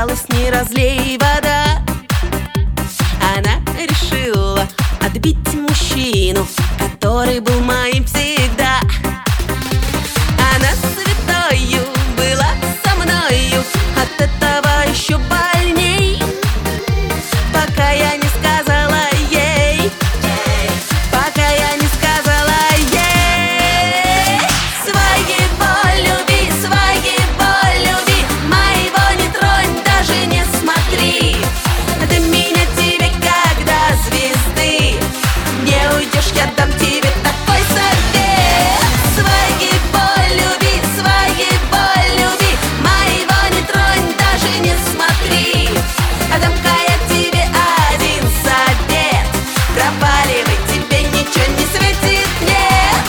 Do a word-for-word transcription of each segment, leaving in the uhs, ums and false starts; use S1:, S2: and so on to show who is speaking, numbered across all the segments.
S1: казалось, не разлей вода. Она решила отбить мужчину, который был моим всегда. Она святою была со мною, от этого еще больней. Пока я не сказала ей, пока я не сказала ей: своего люби, своего люби, моего не тронь, даже не смотри. Ты меня тебе, когда звезды, не уйдешь, я дам тебе такой совет. Своего люби, своего люби, моего не тронь, даже не смотри. Дам-ка я тебе один совет: пропаливай, тебе ничего не светит, нет.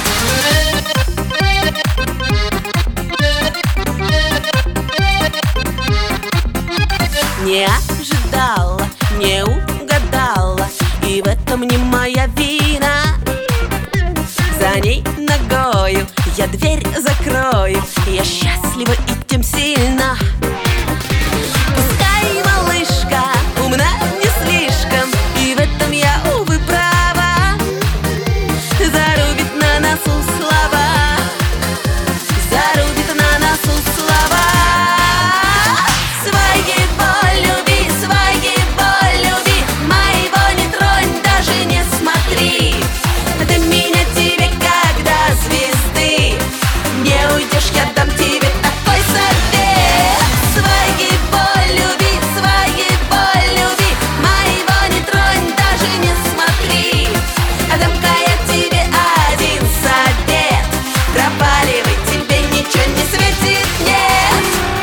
S1: Не ожидала, не угадала, и в этом не моя вина. За ней ногою я дверь закрою, я счастлива и тем сильна. Пускай малышка умна не слишком, и в этом я, увы, права. Зарубит на носу слова, зарубит на носу слова. Своего люби, своего люби, моего не тронь, даже не смотри. Ты меня тебе, когда звезды, не уйдешь, я дам тебе такой совет. Своего люби, своего люби, моего не тронь, даже не смотри. Дам-ка я тебе один совет: пропаливай, тебе ничего не светит, нет.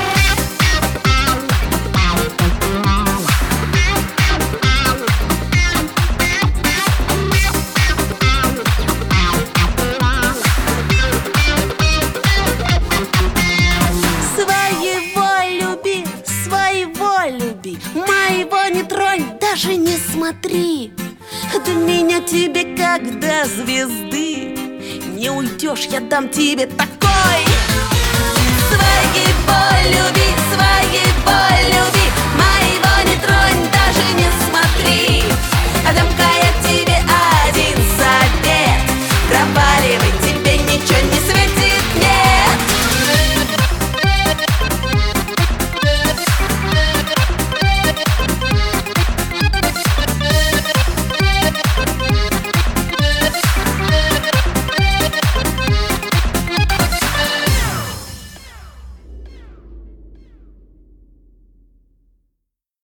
S1: Своего люби, своего люби, моего не тронь, даже не смотри. До меня тебе, как до звезды, не уйдешь, я дам тебе так